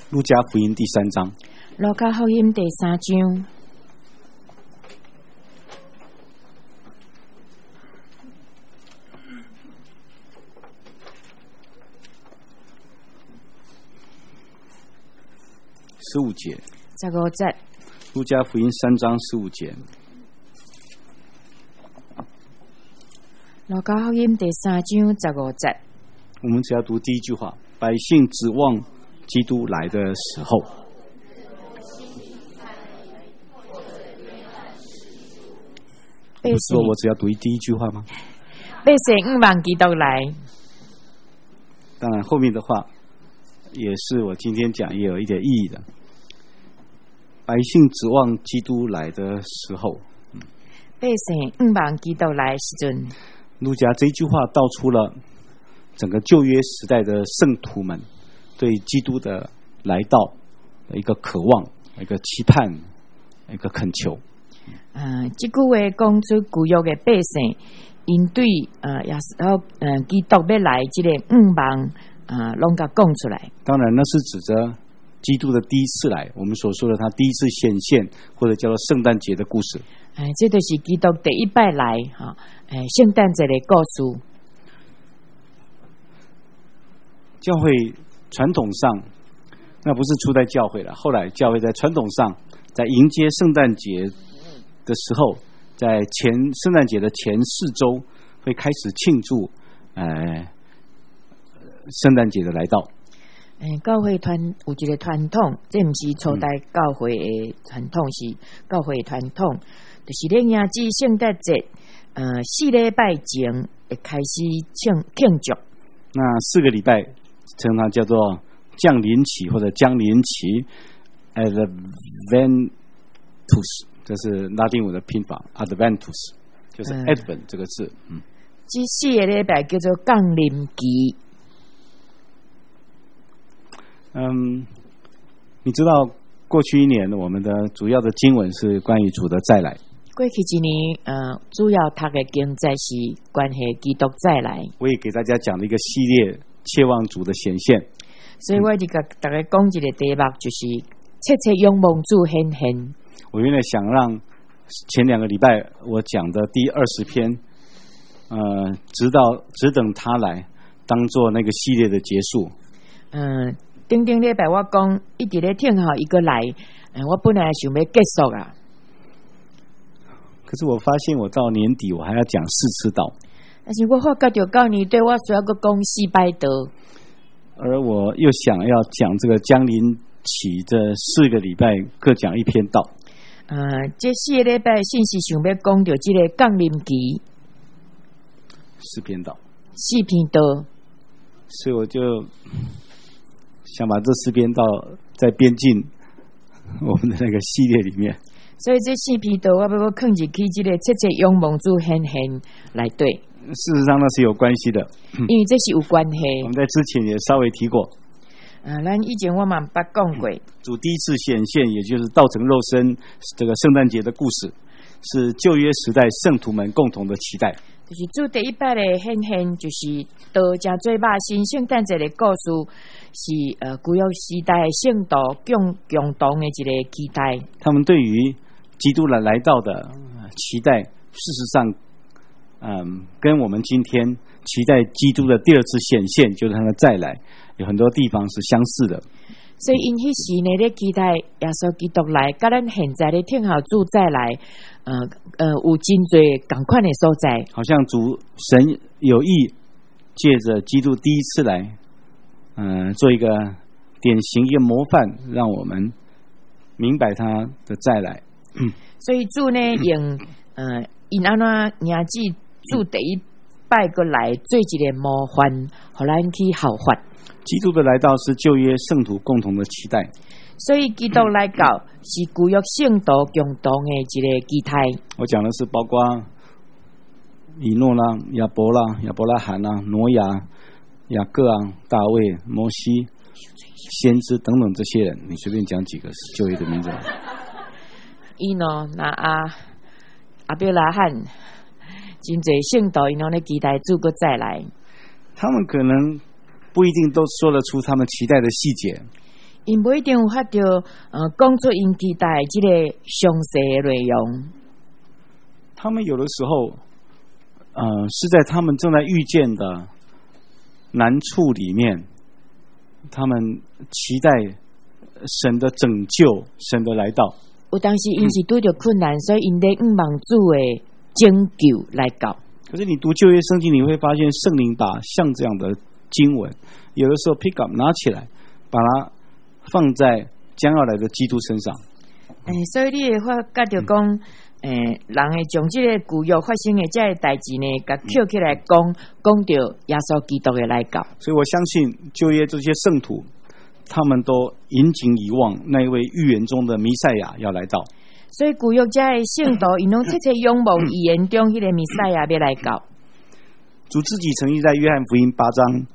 路加福音第3章。 路加福音第3章。 15节。 15节。 路加福音3章15节。 路加福音第3章15节。 我们只要读第一句话：百姓指望基督来的时候。不是说我只要读第一句话吗？ 百姓望基督来。 当然，后面的话也是我今天讲也有一点意义的。百姓指望基督来的时候， 百姓望基督来的时阵， 路加这句话道出了整个旧约时代的圣徒们对基督的来到的一个渴望、一个期盼、一个恳求。 这句话讲出旧约的百姓，因对耶稣基督要来这个望拢甲讲出来。 当然，那是指着基督的第一次来，我们所说的他第一次显现，或者叫做圣诞节的故事。 这就是基督第一摆来圣诞节的故事。 教会传统上，那不是初代教会了，后来教会在传统上，在迎接圣诞节的时候，在圣诞节的前4周会开始庆祝圣诞节的来到。 教会有一个传统，这不是初代教会的传统，是教会的传统，就是咧迎接圣诞节4礼拜前会开始庆祝。 那4个礼拜称它叫做降临期或者降临期 Adventus， 这是拉丁文的拼法 Adventus， 就是 Advent 这个字。 这4个礼拜叫做降临期。 你知道过去1年我们的主要的经文是关于主的再来。 过去1年主要读的经节是关系基督再来。 我也给大家讲了一个系列，切望主的显现。 所以我就给大家讲一个题目，就是切切仰望主显现。 我原来想让前2个礼拜我讲的第20篇只等他来当做那个系列的结束。 顶礼拜我讲一直咧听候一个来，我本来想要结束啊。 可是我发现我到年底我还要讲4次道。 但是我发觉到年底我需要个讲4摆道。 而我又想要讲这个降临期这4个礼拜各讲1篇道。 这4个礼拜信息想要讲到这个降临期 4篇道。 4篇道。 所以我就想把这4篇道再编进我们的那个系列里面。 所以这4篇道我要放进去这个切切仰望主显现来对。 事实上那是有关系的， 因为这是有关系。 我们在之前也稍微提过。 咱以前我嘛捌讲过， 主第一次显现，也就是道成肉身这个圣诞节的故事，是旧约时代圣徒们共同的期待。 就是主第一摆的显现，就是道成做肉身圣诞节的故事，是旧约时代圣徒共同的一个期待。 他们对于基督来到的期待，事实上跟我们今天期待基督的第2次显现，就是他的再来，有很多地方是相似的。 所以因迄时呢咧期待耶稣基督来，甲咱现在咧听候主再来，有真侪同款的所在。 好像主神有意借着基督第一次来，做一个典型一个模范，让我们明白他的再来。 所以主呢用因安怎迎接主第一摆过来做一个模范，互咱去效法。 基督的来到是旧约圣徒共同的期待， 所以基督来到是旧约圣徒共同的一个期待。 我讲的是包括以诺啦、亚伯拉罕啦、挪亚、雅各啊、大卫、摩西、先知等等这些人，你随便讲几个旧约的名字。 以诺、亚伯拉罕，真侪圣徒因拢咧期待主个再来。 他们可能不一定都说得出他们期待的细节， 因不一定有法着讲出因期待即个详细的内容。 他们有的时候，是在他们正在遇见的难处里面，他们期待神的拯救，神的来到。 有当时因是拄着困难，所以因得望主的拯救来到。 可是你读旧约圣经，你会发现圣灵把像这样的经文，有的时候 pick up 拿起来，把它放在将要来的基督身上。 所以你会发觉着讲，人会将这个旧约发生的这个代志呢，甲捡起来讲着耶稣基督的来到。 所以我相信旧约这些圣徒，他们都引颈以望那一位预言中的弥赛亚要来到。 所以旧约这的圣徒，因拢切切仰望预言中迄个弥赛亚要来到。 主自己曾经在约翰福音8章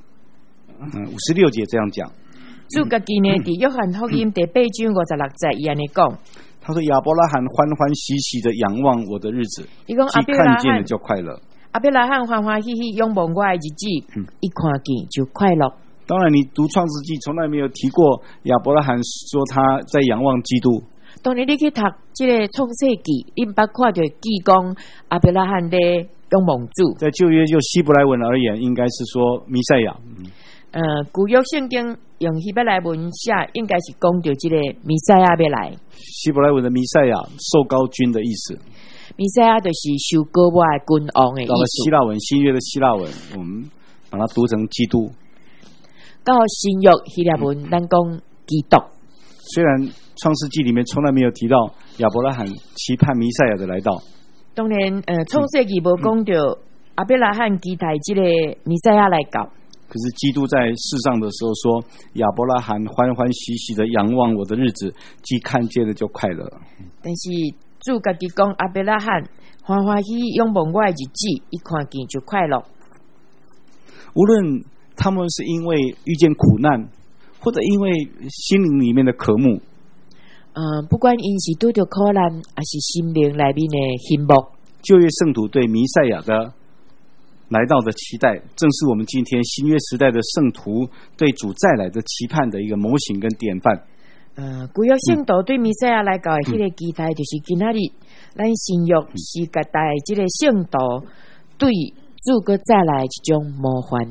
56节这样讲。 主家己呢，伫约翰福音第8章56节，伊安尼讲。 他说：“亚伯拉罕欢欢喜喜的仰望我的日子， 伊讲既看见了就快乐。 亚伯拉罕欢欢喜喜仰望我的日子，一看见就快乐。” 当然，你读创世纪从来没有提过亚伯拉罕说他在仰望基督。 当然，你去读这个创世纪，你捌看到记讲亚伯拉罕的仰望主。在旧约就希伯来文而言，应该是说弥赛亚。 旧约圣经用希伯来文写，应该是讲到这个弥赛亚要来。 希伯来文的弥赛亚，受膏君的意思。 弥赛亚就是受膏我的君王的意思。 到了希腊文，新约的希腊文，我们把它读成基督。 到新约希腊文，咱讲基督。 虽然创世纪里面从来没有提到亚伯拉罕期盼弥赛亚的来到。 当然，创世纪无讲到亚伯拉罕期待这个弥赛亚来到。 可是基督在世上的时候说：“亚伯拉罕欢欢喜喜的仰望我的日子，既看见了就快乐。” 但是主家己讲亚伯拉罕欢欢喜仰望我的日子，一看见就快乐。 无论他们是因为遇见苦难，或者因为心灵里面的渴慕， 不管因是拄着苦难，还是心灵内面的幸福， 旧约圣徒对弥赛亚的来到的期待，正是我们今天新约时代的圣徒对主再来的期盼的一个模型跟典范。 旧约圣徒对弥赛亚来到的迄个期待，就是今仔日咱新约时代这个圣徒对主个再来一种模范。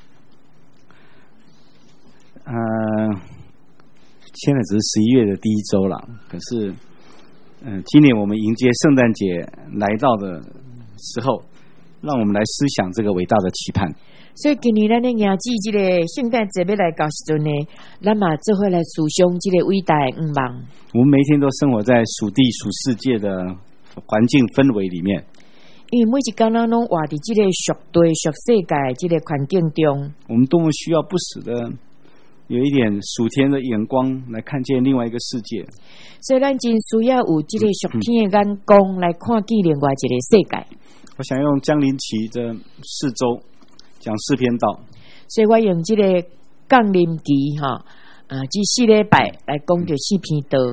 现在只是11月的第一周了，可是，今年我们迎接圣诞节来到的时候，让我们来思想这个伟大的期盼。 所以今年咱的迎接这个圣诞节要来到时阵呢，咱嘛做伙来思想这个伟大的愿望。 我们每一天都生活在属地属世界的环境氛围里面， 因为每一天咱拢活伫这个属地属世界这个环境中， 我们多么需要不时的有一点属天的眼光来看见另外一个世界。 所以咱真需要有这个属天的眼光来看见另外一个世界。 我想用江林奇的4周讲诗篇道， 所以我用这个降临期这4礼拜来讲这4篇道。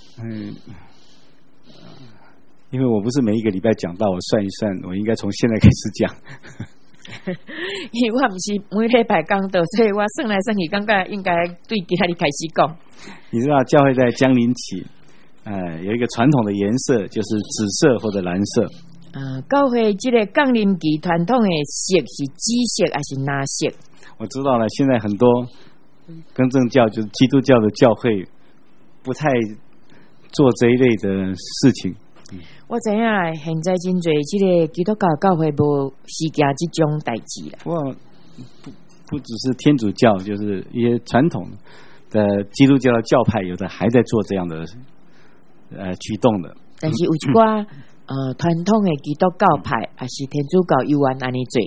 因为我不是每一个礼拜讲到，我算一算，我应该从现在开始讲。 因为我不是每礼拜讲道，所以我算来算去，感觉应该对其他的开始讲。 你知道教会在江林期，有一个传统的颜色，就是紫色或者蓝色。 教会这个降临期传统的色是紫色还是蓝色？ 我知道了，现在很多更正教就是基督教的教会不太做这一类的事情。 我知影现在真侪这个基督教教会无是行这种代志啦。 不过不只是天主教，就是一些传统的基督教的教派，有的还在做这样的举动的。 但是有一寡传统的基督教派还是天主教有安尼做。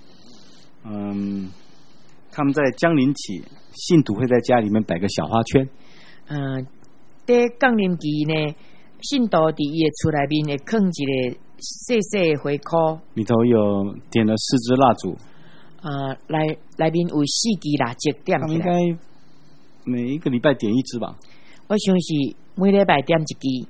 他们在降临期，信徒会在家里面摆个小花圈。 在降临期呢，信徒伫伊的厝内面会放一个细细的花箍，里头有点了4支蜡烛。 内面有4支蜡烛点起来。应该每一个礼拜点1支吧？ 我想是每礼拜点1支。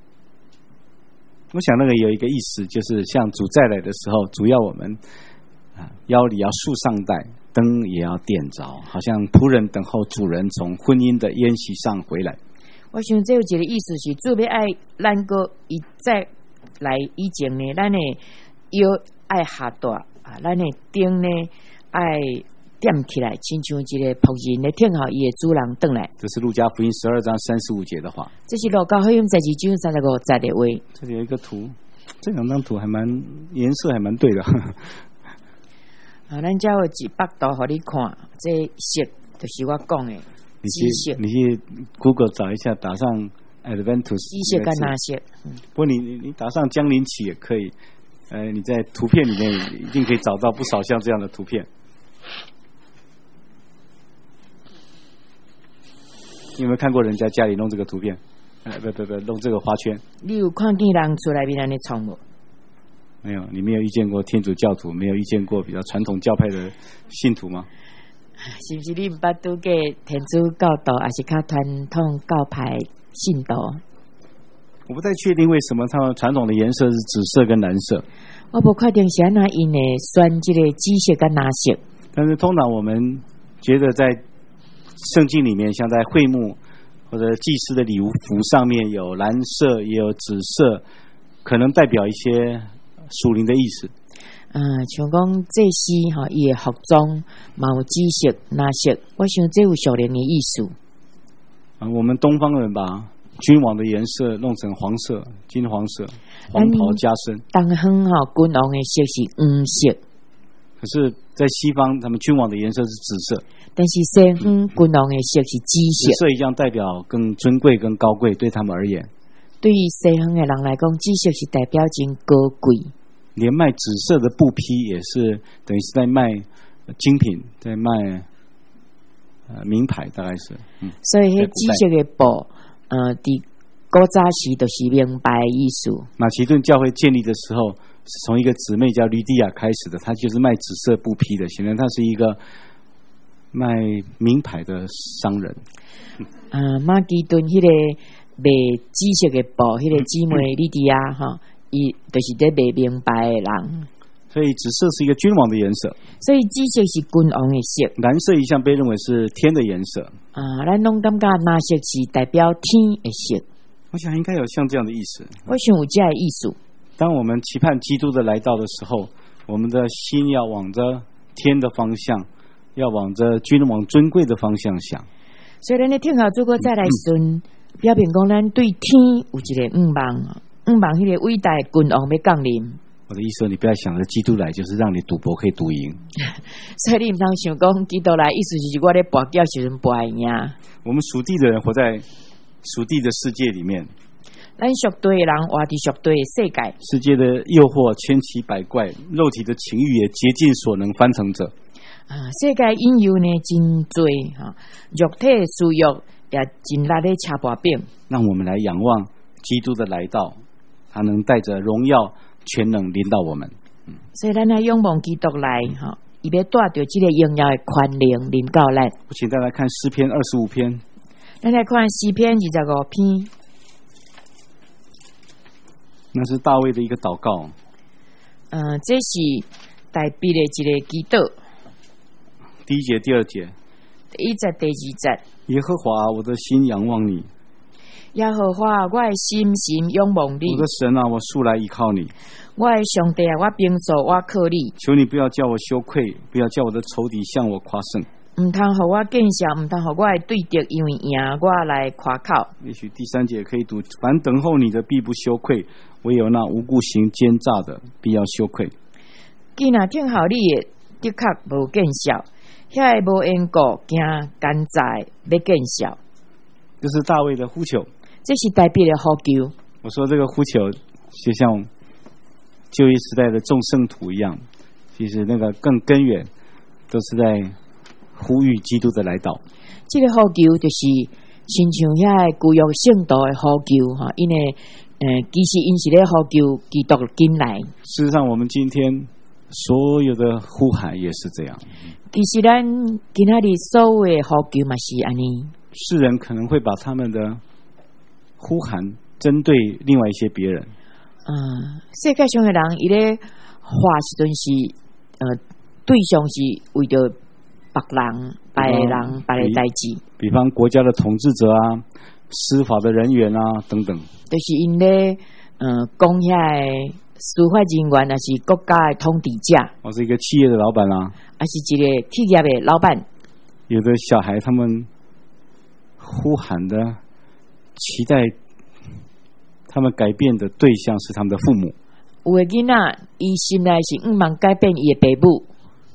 我想那个有一个意思，就是像主再来的时候，主要我们腰里要束上带，灯也要点着，好像仆人等候主人从婚姻的宴席上回来。 我想这有一个意思是，主要爱咱个一再来以前呢，咱的腰爱下大啊，咱的灯呢爱点起来，亲像一个仆人咧听候伊的主人回来。 这是路加福音12章35节的话。 这是路加福音12章35节的话。 这里有一个图，这两张图还蛮颜色还蛮对的。 啊，咱才有一百度给你看，这色就是我讲的紫色。 你去 Google 找一下，打上 Adventus 紫色跟哪色？ 不过你打上江林起也可以。你在图片里面一定可以找到不少像这样的图片。你有没有看过人家家里弄这个图片？不，弄这个花圈。 你有看见人出来比咱的创无？ 没有，你没有遇见过天主教徒，没有遇见过比较传统教派的信徒吗？ 是不是你捌拄过天主教徒，还是较传统教派信徒？ 我不太确定为什么他们传统的颜色是紫色跟蓝色。 我不确定是安那因的选这个紫色跟蓝色。 但是通常我们觉得在圣经里面，像在会幕或者祭司的礼物服上面有蓝色也有紫色，可能代表一些属灵的意思。 像讲祭司哈，伊的服装嘛有紫色、蓝色，我想这有属灵的意思。 我们东方人把君王的颜色弄成黄色、金黄色，黄袍加身。 东方哈，君王的色是黄色， 可是，在西方，他们君王的颜色是紫色。 但是西方君王的色是紫色。 紫色一样代表更尊贵、更高贵，对他们而言。 对于西方的人来讲，紫色是代表真高贵。 连卖紫色的布匹也是等于是在卖精品，在卖名牌，大概是。 所以迄紫色的布，伫古早时就是名牌的意思。 马其顿教会建立的时候，是从一个姊妹叫吕底亚开始的，她就是卖紫色布匹的，显然她是一个卖名牌的商人。 马其顿迄个卖紫色的布，迄个姊妹吕底亚哈。伊就是在卖名牌的人， 所以紫色是一个君王的颜色， 所以紫色是君王的色， 蓝色一向被认为是天的颜色。 咱拢感觉蓝色是代表天的色。 我想应该有像这样的意思。 我想有这样的意思。 当我们期盼基督的来到的时候，我们的心要往着天的方向，要往着君王尊贵的方向想。 所以咱咧听好如果再来顺，表明讲咱对天有一个望迄个伟大的君王要降临。 我的意思，你不要想着基督来就是让你赌博可以赌赢。 所以你唔通想讲基督来，意思就是我咧博缴时阵博赢。 我们属地的人活在属地的世界里面， 咱属地的人活伫属地的世界。 世界的诱惑千奇百怪，肉体的情欲也竭尽所能翻腾着。 世界引诱呢真多哈，肉体的私欲也真力咧车跋柄。 让我们来仰望基督的来到。他能带着荣耀全能临到我们， 所以咱来仰望基督来哈，伊要带着这个荣耀的权能临到咱。 我请大家看诗篇25篇， 咱来看诗篇25篇， 那是大卫的一个祷告。 这是大卫的一个祈祷。 第1节、第2节， 第1节、第2节， 耶和华，我的心仰望你。 耶和华，我的心仰望你。 我的神啊，我素来依靠你。 我的上帝啊，我平素我靠你。 求你不要叫我羞愧，不要叫我的仇敌向我夸胜。 唔通互我见笑，唔通互我的对敌因为赢我来夸口。 也许第3节可以读：凡等候你的必不羞愧，唯有那无故行奸诈的必要羞愧。 既然听候你的，的确无见笑，遐个无缘故惊奸诈要见笑。 这是大卫的呼求。 这是代表的呼求。 我说这个呼求就像旧约时代的众圣徒一样，其实那个更根源都是在呼吁基督的来到。 这个呼求就是亲像遐个旧约圣徒的呼求哈，因为其实因是咧呼求基督进来。 事实上，我们今天所有的呼喊也是这样。 其实咱今仔日所有的呼求嘛是安尼。 世人可能会把他们的呼喊针对另外一些别人。 世界上的人伊咧话时阵是对象是为着别人、别人、别的代志。 比方国家的统治者啊、司法的人员啊等等， 就是因咧讲遐司法人员，也是国家的统治者， 我是一个企业的老板啊， 也是一个企业的老板。 有的小孩他们呼喊的期待，他们改变的对象是他们的父母。 有的囡仔，伊心内是望改变伊的父母。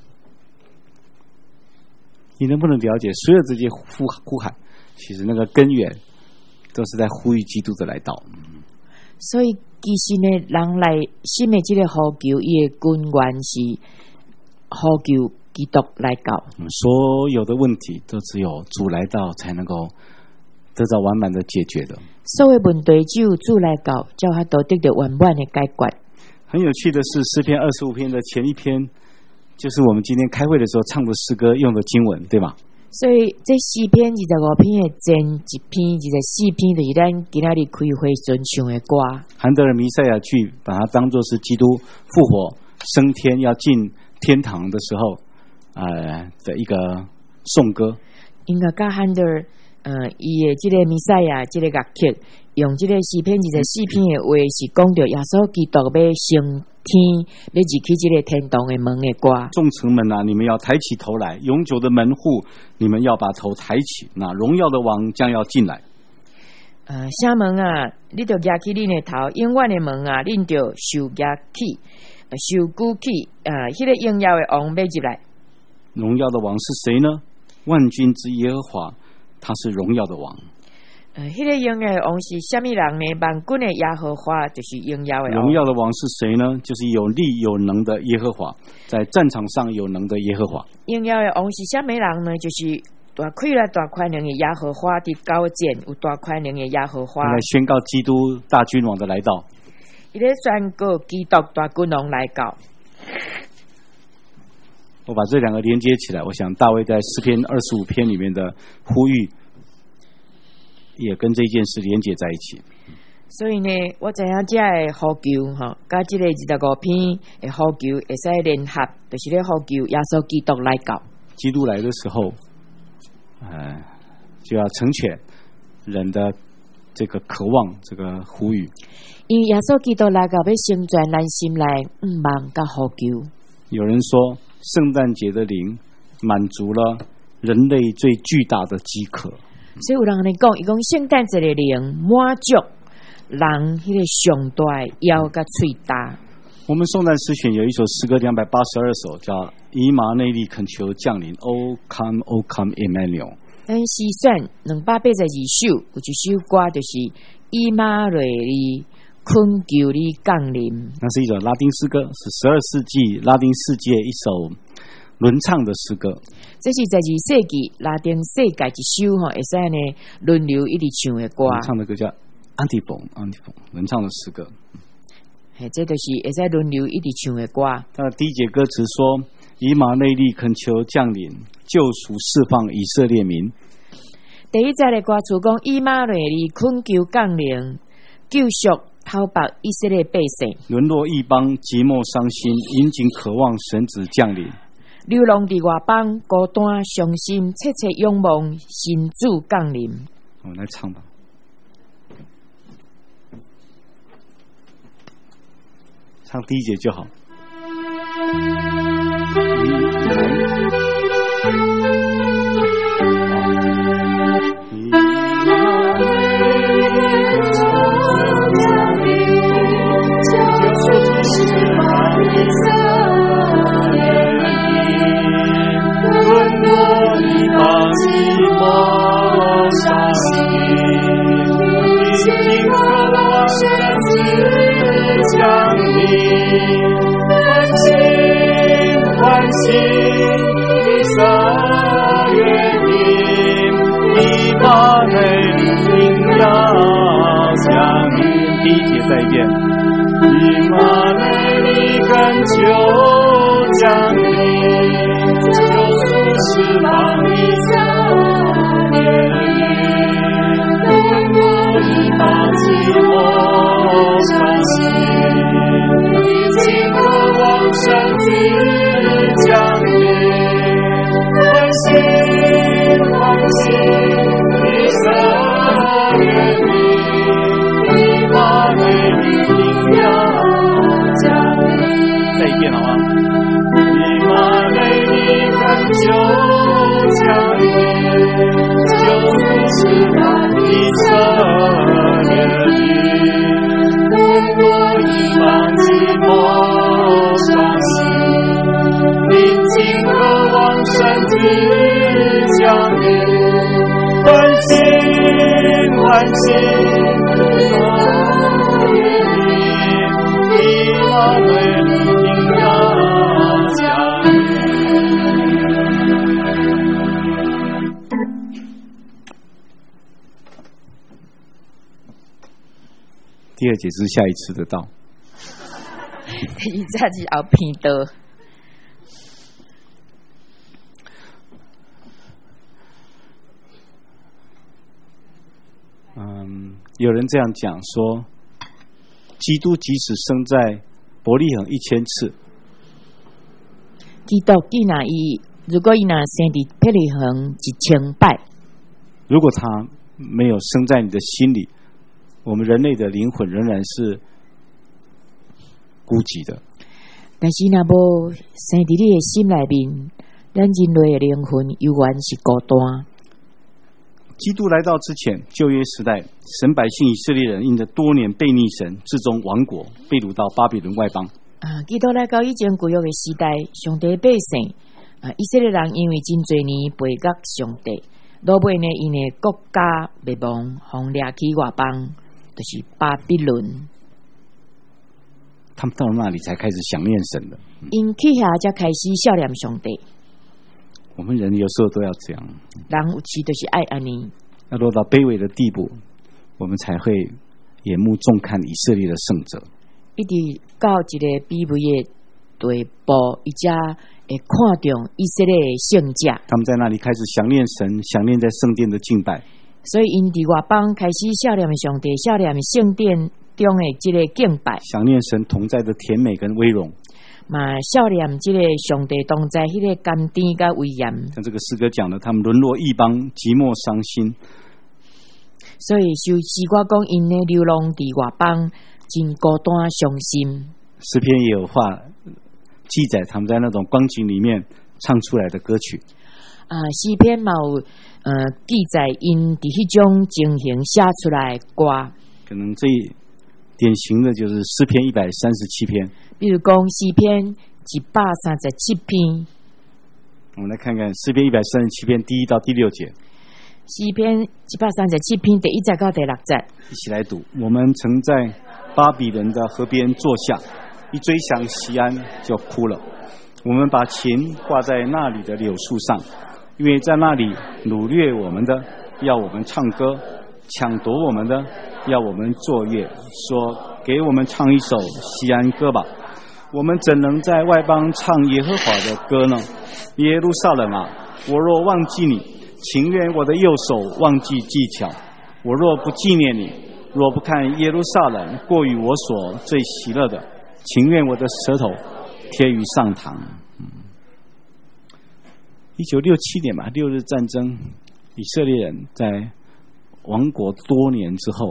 你能不能了解，所有这些呼喊，其实那个根源都是在呼吁基督的来到。 所以其实呢，人来心的这个呼求，伊的根源是呼求基督来到。 所有的问题都只有主来到才能够得到完满的解决的。 所有问题只有主来到，才有都得到完满的解决。 很有趣的是，诗篇25篇的前一篇，就是我们今天开会的时候唱的诗歌用的经文，对吧？ 所以这诗篇25篇的前一篇、24篇，就是咱今仔日开会所唱的歌。 韩德尔弥赛亚剧把它当作是基督复活升天要进天堂的时候的一个颂歌。 应该甲韩德尔伊的这个弥赛亚这个乐曲，用这个诗篇24篇的话，是讲到耶稣基督要升天，要入去这个天堂的门的歌。 众城门啊，你们要抬起头来，永久的门户，你们要把头抬起，那荣耀的王将要进来。 啥门啊，你就举起恁的头，永远的门啊，恁就受举起，受举起，迄个荣耀的王要入来。 荣耀的王是谁呢？万军之耶和华，他是荣耀的王。 迄个荣耀的王是什么人呢？万军的耶和华就是荣耀的王。 荣耀的王是谁呢？就是有力有能的耶和华，在战场上有能的耶和华。 荣耀的王是什么人呢？就是大快乐、大宽能的耶和华的高见，有大宽能的耶和华。 来宣告基督大君王的来到。 伊咧宣告基督大君王来到。 我把这两个连接起来，我想大卫在诗篇25篇里面的呼吁，也跟这件事连接在一起。 所以呢，我知影这的呼求哈，甲这个25篇的呼求会使联合，就是咧呼求耶稣基督来到。 基督来的时候，就要成全人的这个渴望，这个呼吁。 因耶稣基督来到，要成全咱心内望甲呼求。 有人说，圣诞节的灵满足了人类最巨大的饥渴。 所以有人来讲，伊讲圣诞节的灵满足人迄个上大腰甲喙大。 我们颂诞诗选有一首诗歌282首，叫《以马内利恳求降临》 ，O come, O come, Emmanuel。 咱诗选282首，有一首歌就是以马内利恳求你降临。 那是一首拉丁诗歌，是12世纪拉丁世界一首轮唱的诗歌。 这是12世纪拉丁世界一首会使呢轮流一直唱的歌。 唱的歌叫 Antiphon， 轮唱的诗歌。 这就是会使轮流一直唱的歌。 它的第一节歌词说：“以马内利恳求降临，救赎释放以色列民。” 第一节的歌词讲：“以马内利恳求降临，救赎讨白以色列百姓。” 沦落异邦，寂寞伤心，殷勤渴望神子降临。 流浪伫外邦，孤单伤心，切切仰望神主降临。 我们来唱吧。唱第一节就好。第一节再一遍。以马内利恳求降临，救赎释放以色列民，沦落异邦寂寞伤心，殷勤渴望神子降临。 就是他以色列人，沦落异邦寂寞伤心，临近渴望神之降临，欢庆欢庆。第二节是下一次的道， 第一节是后片道。 有人这样讲说，基督即使生在伯利恒1000次， 基督如果伊若生伫伯利恒1000摆， 如果他没有生在你的心里，我们人类的灵魂仍然是孤寂的。 但是若无生伫你的心内面，咱人类的灵魂永远是孤单。 基督来到之前，旧约时代，神百姓以色列人因着多年背逆神，最终亡国，被掳到巴比伦外邦。 基督来到以前旧约的时代，上帝百姓以色列人因为真多年背逆上帝，落尾呢，因的国家灭亡，互掠去外邦，就是巴比伦。 他们到了那里才开始想念神的。 因去遐才开始孝念上帝。 我们人有时候都要这样， 人有时就是爱安尼， 要落到卑微的地步，我们才会眼目重看以色列的圣者。 一直到一个卑微的地步，伊才会看重以色列的圣者。 他们在那里开始想念神，想念在圣殿的敬拜。 所以因伫外邦开始孝念上帝，孝念圣殿中的这个敬拜， 想念神同在的甜美跟威荣。 嘛，孝念这个上帝同在迄个甘甜甲威严。 像这个诗歌讲的，他们沦落异邦，寂寞伤心。 所以诗歌讲，因呢流浪伫外邦，真孤单伤心。 诗篇也有话记载，他们在那种光景里面唱出来的歌曲。 诗篇嘛有记载，因伫迄种情形写出来的歌。可能最典型的就是诗篇137篇。 比如讲诗篇137篇， 我们来看看诗篇137篇第1到第6节。 诗篇137篇第1节到第6节， 一起来读。我们曾在巴比伦的河边坐下，一追想锡安就哭了。我们把琴挂在那里的柳树上，因为在那里掳掠我们的要我们唱歌，抢夺我们的要我们作乐，说给我们唱一首锡安歌吧。我们怎能在外邦唱耶和华的歌呢？耶路撒冷啊，我若忘记你，情愿我的右手忘记技巧。我若不纪念你，若不看耶路撒冷过于我所最喜乐的，情愿我的舌头贴于上膛。1967年吧，6日战争，以色列人在亡国多年之后，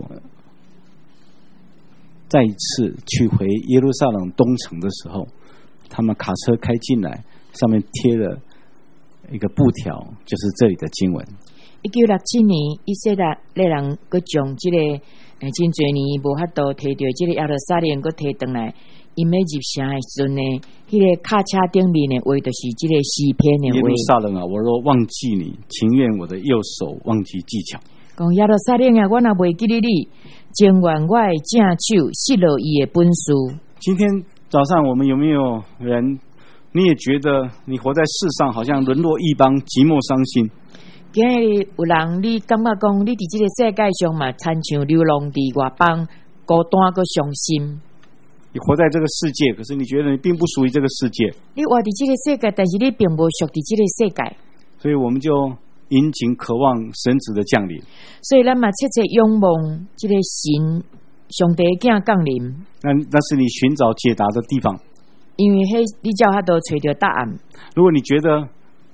再一次去回耶路撒冷东城的时候，他们卡车开进来，上面贴了一个布条，就是这里的经文。 1967年，以色列人佫将这个真侪年无法度摕到这个耶路撒冷佫摕回来，因要入城的时阵呢，迄个卡车顶面的话，就是这个诗篇的话。耶路撒冷啊，我若忘记你，情愿我的右手忘记技巧。 讲耶路撒冷啊，我若袂记得你，情愿我的正手失落伊的本事。 今天早上我们有没有人，你也觉得你活在世上好像沦落异邦，寂寞伤心？ 今日有人你感觉讲，你伫这个世界上嘛，亲像流浪伫外邦，孤单佮伤心。 你活在这个世界，可是你觉得你并不属于这个世界。 你活伫这个世界，但是你并不属伫这个世界。 所以我们就殷勤渴望神子的降临。 所以咱嘛切切仰望这个神上帝的降临。 那是你寻找解答的地方。 因为你才有法度找到答案。 如果你觉得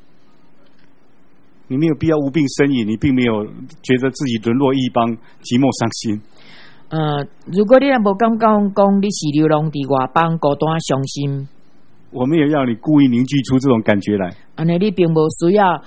你没有必要无病呻吟，你并没有觉得自己沦落异邦，寂寞伤心。 如果你也无感觉讲你是流浪伫外邦，孤单伤心， 我没有要你故意凝聚出这种感觉来。 安尼你并无需要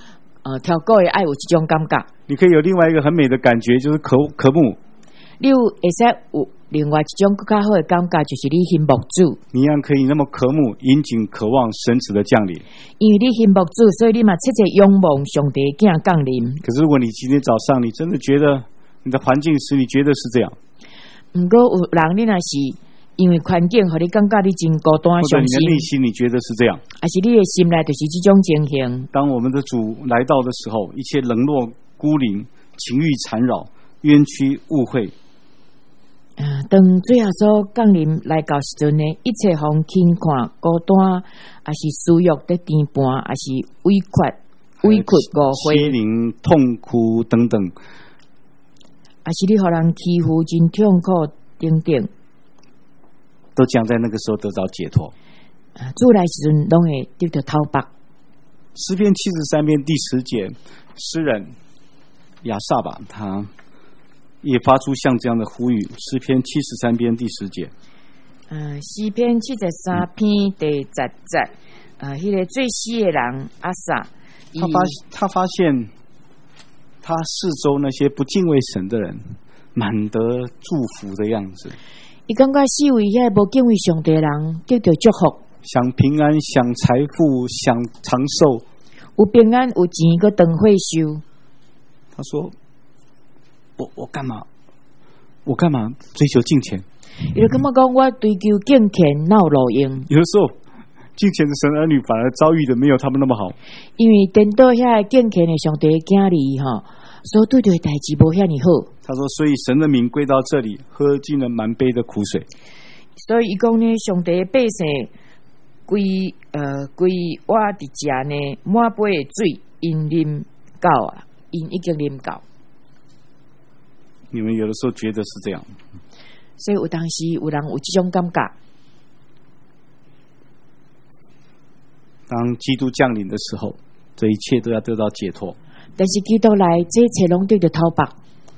跳过的爱有这种感觉。 你可以有另外一个很美的感觉，就是渴慕。 你会使有另外一种更加好的感觉，就是你信牧主。 你一样可以那么渴慕、引颈、渴望神子的降临。 因为你信牧主，所以你嘛切切仰望上帝的降临。 可是如果你今天早上你真的觉得你的环境使你觉得是这样， 不过有人你若是因为环境和你感觉你真孤单或者伤心， 你的内心你觉得是这样， 还是你的心内就是这种情形。 当我们的主来到的时候，一切冷落、孤零、情欲缠绕、冤屈、误会。 当最后所降临来到时阵呢，一切互轻看、孤单，还是私欲在颠盘，还是委屈、误会、 欺凌、痛苦等等， 还是你互人欺负、真痛苦等等， 都将在那个时候得到解脱。 主来时阵拢会得到讨白。 诗篇73篇第10节，诗人亚萨吧，他也发出像这样的呼吁。诗篇73篇第10节， 诗篇73篇第10节，迄个最死的人亚萨， 他发现他四周那些不敬畏神的人满得祝福的样子。 伊感觉四围遐无敬畏上帝的人得到祝福， 享平安、享财富、享长寿， 有平安、有钱，个长岁寿。 他说：“我干嘛？我干嘛追求金钱？” 伊就感觉讲，我追求金钱哪有路用？ 有的时候，金钱的神儿女反而遭遇的没有他们那么好， 因为颠倒遐金钱的上帝的囝儿吼，所对的代志无遐尼好。 他说：“所以神的名归到这里，喝尽了满杯的苦水。” 所以伊讲呢，上帝的百姓规我伫遮呢，满杯的水因啉够啊，因已经啉够。 你们有的时候觉得是这样， 所以有当时有人有这种感觉。 当基督降临的时候，这一切都要得到解脱。 但是基督来，这一切拢得到讨白。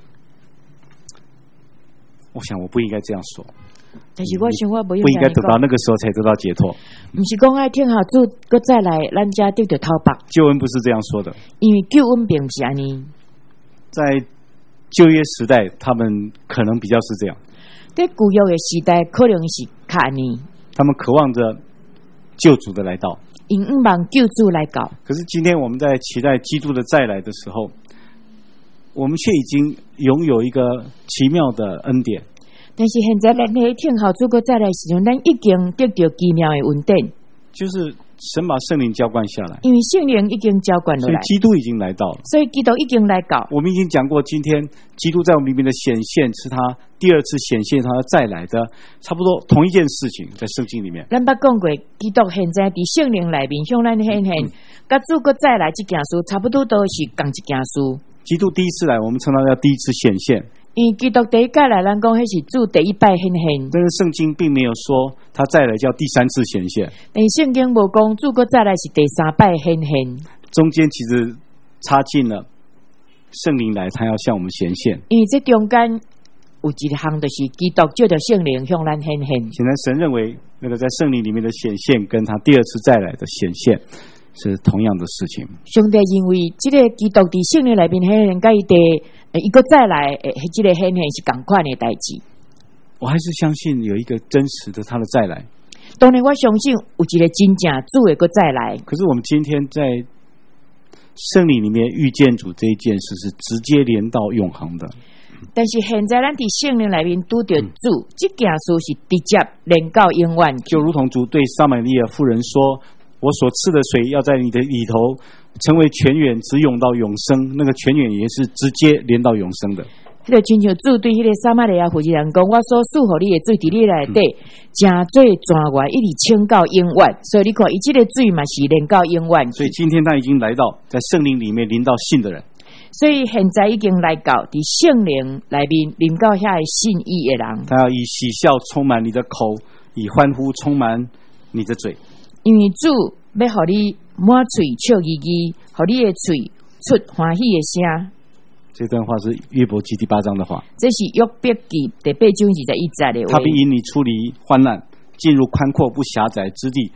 我想我不应该这样说， 但是我想我不应该等到那个时候才得到解脱。 不是讲爱听好主，搁再来，咱家得到讨白。 救恩不是这样说的， 因为救恩并不是安尼。 在旧约时代，他们可能比较是这样。 在旧约的时代，可能是较安尼。 他们渴望着救主的来到， 因毋望救主来到。 可是今天我们在期待基督的再来的时候，我们却已经拥有一个奇妙的恩典。 但是现在咱喺听好主个再来时阵，咱已经得到奇妙的恩典， 就是神把圣灵浇灌下来， 因为圣灵已经浇灌落来， 所以基督已经来到了。 所以基督已经来到。 我们已经讲过，今天基督在我们里面的显现是他第二次显现，他再来的差不多同一件事情，在圣经里面。 咱捌讲过，基督现在伫圣灵内面向咱显现，甲主个再来这件事，差不多都是同一件事。 基督第一次来，我们称他叫第一次显现。 因为基督第一届来，咱讲迄是主第一摆显现。 但是圣经并没有说他再来叫第三次显现。 但圣经无讲主个再来是第三摆显现。中间其实插进了圣灵来，他要向我们显现。 因为这中间有一项就是基督借着圣灵向咱显现。 显然神认为那个在圣灵里面的显现，跟他第二次再来的显现是同样的事情。 上帝认为这个基督伫圣灵内面显现，甲伊第一个再来这个显现是同款的代志。 我还是相信有一个真实的他的再来。 当然我相信有一个真正主的个再来。 可是我们今天在圣灵里面遇见主这一件事是直接连到永恒的。 但是现在咱伫圣灵内面拄着主，这件事是直接连到永远。 就如同主对撒玛利亚妇人说，我所赐的水要在你的里头成为泉源，直涌到永生。那个泉源也是直接连到永生的。 迄个亲像主对迄个撒玛利亚妇人讲，我所赐予你的水伫你内底，真水泉源一直清到永远。所以你看，伊这个水嘛是连到永远。 所以今天他已经来到，在圣灵里面临到信的人。 所以现在已经来到伫圣灵内面临到遐信义的人。 他要以喜笑充满你的口，以欢呼充满你的嘴。 因为主要互你满嘴笑嘻嘻，互你的嘴出欢喜的声。 这段话是约伯记第8章的话。 这是约伯记第8章21节的话。 他必引你出离患难，进入宽阔不狭窄之地，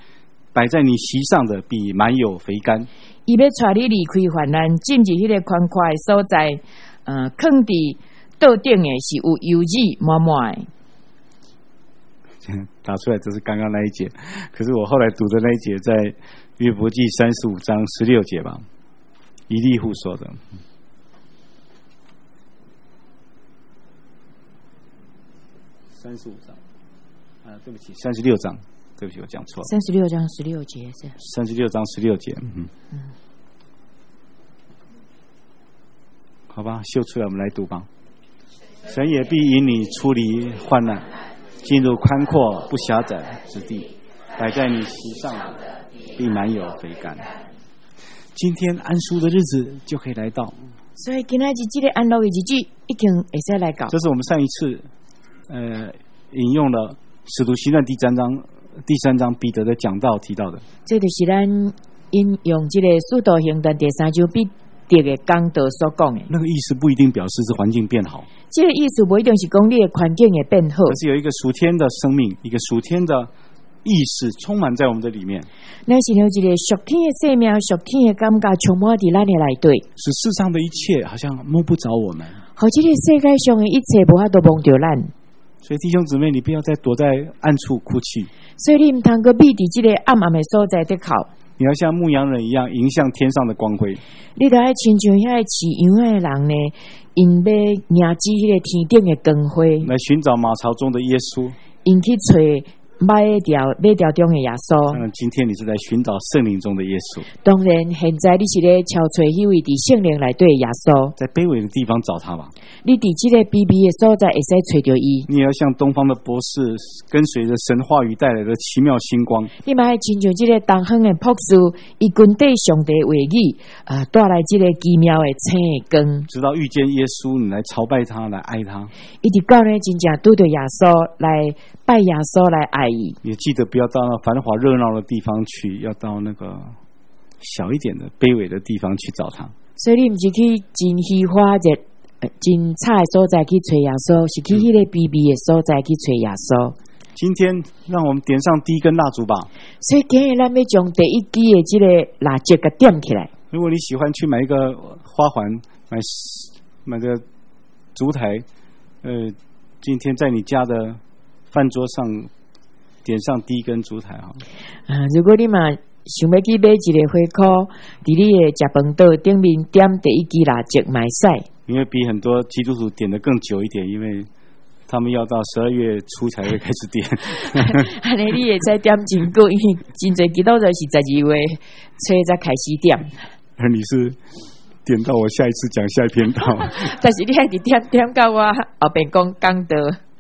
摆在你席上的必满有肥甘。 伊要带你离开患难，进入迄个宽阔的所在，放伫桌顶的是有油脂满满的。 打出来这是刚刚那一节，可是我后来读的那一节在约伯记35章16节吧，以利户说的。35章对不起，36章，对不起，我讲错了。 36章16节是。 36章16节，好吧，秀出来，我们来读吧。神也必引你出离患难，进入宽阔不狭窄之地，摆在你席上的必满有肥甘。今天安舒的日子就可以来到， 所以今仔日这个安乐的日子已经会使来到。 这是我们上一次引用了使徒行传第3章彼得的讲道提到的。 这就是咱引用这个使徒行传第3章彼得的讲道所讲的。 那个意思不一定表示是环境变好， 这个意思不一定是讲你的环境会变好， 而是有一个属天的生命，一个属天的意识充满在我们的里面。 那是有一个属天的生命、属天的感觉充满在咱的内底， 使世上的一切好像摸不着我们， 好，这个世界上的一切无法度摸着咱。 所以弟兄姊妹，你不要再躲在暗处哭泣， 所以你唔通个避伫这个暗暗的所在在哭， 你要像牧羊人一样迎向天上的光辉。 你就爱亲像遐个饲羊的人呢，因要迎接迄个天顶的光辉， 来寻找马槽中的耶稣， 因去找马条中的耶稣。 今天你是在寻找圣灵中的耶稣。 当然，现在你是咧敲找迄位伫圣灵内底的耶稣， 在卑微的地方找他吧。 你伫这个卑微的所在会使找着伊。 你也要像东方的博士，跟随着神话语带来的奇妙星光。 你嘛爱亲像这个东方的博士，以军队上帝话语带来这个奇妙的星的光， 直到遇见耶稣，你来朝拜他，来爱他。 一直到呢，真正拄着耶稣来拜耶稣来爱伊。 也记得不要到那繁华热闹的地方去，要到那个小一点的卑微的地方去找他。 所以你不是去真虚华热真差的所在去找耶稣，是去迄个卑微的所在去找耶稣。 今天让我们点上第一根蜡烛吧。 所以今日咱要将第一支的这个蜡烛给点起来。 如果你喜欢去买一个花环，买个烛台，今天在你家的饭桌上点上第一根烛台哈。 如果你嘛想要去买一个花箍，伫你的食饭桌顶面点第一支蜡烛买使。 因为比很多基督徒点得更久一点，因为他们要到12月初才会开始点。 安尼你会使点真久，因为真侪基督徒是12月初才开始点。 而你是点到我下一次讲下一篇道， 但是你还是点到我后边讲道，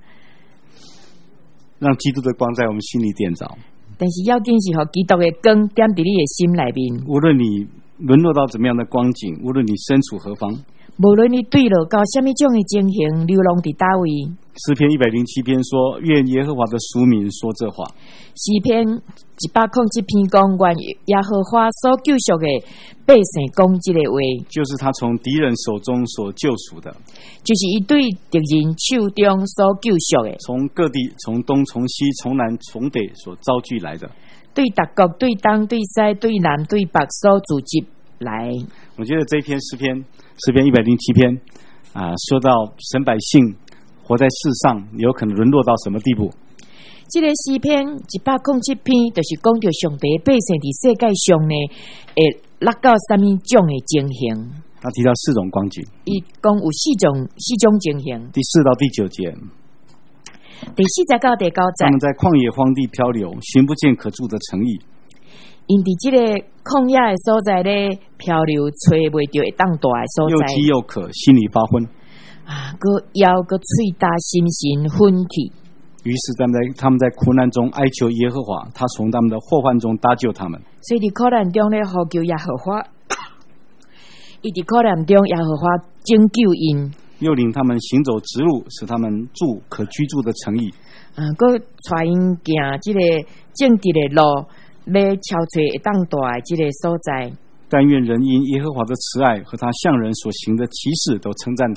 让基督的光在我们心里点着。 但是要紧是互基督的光点伫你的心内面。 无论你沦落到怎么样的光景，无论你身处何方， 无论你对落到什么种的情形，流浪伫叨位。 诗篇107篇说：愿耶和华的属民说这话。 诗篇107篇讲，愿耶和华所救赎的百姓讲这个话， 就是他从敌人手中所救赎的， 就是伊对敌人手中所救赎的， 从各地，从东从西从南从北所招聚来的， 对各国对东对西对南对北所组织来。 我觉得这篇诗篇107篇说到神百姓活在世上有可能沦落到什么地步。 这个诗篇107篇就是讲到上帝百姓在世界上呢会落到什么种的情形。 他提到4种光景， 伊讲有四种情形。 第4到第9节， 第4节到第9节， 他们在旷野荒地漂流，寻不见可住的城邑。 因伫这个旷野的所在咧漂流，找袂到会当大的所在， 又饥又渴，心里发昏个腰个喙大，心神昏去。 于是他们在苦难中哀求耶和华，他从他们的祸患中搭救他们。 所以伫苦难中咧呼求耶和华，伊伫苦难中耶和华拯救因， 又领他们行走直路，使他们住可居住的城邑。 个带因行这个正直的路。要敲找会当大的这个所在， 但愿人因耶和华的慈爱和他向人所行的奇事都称赞他。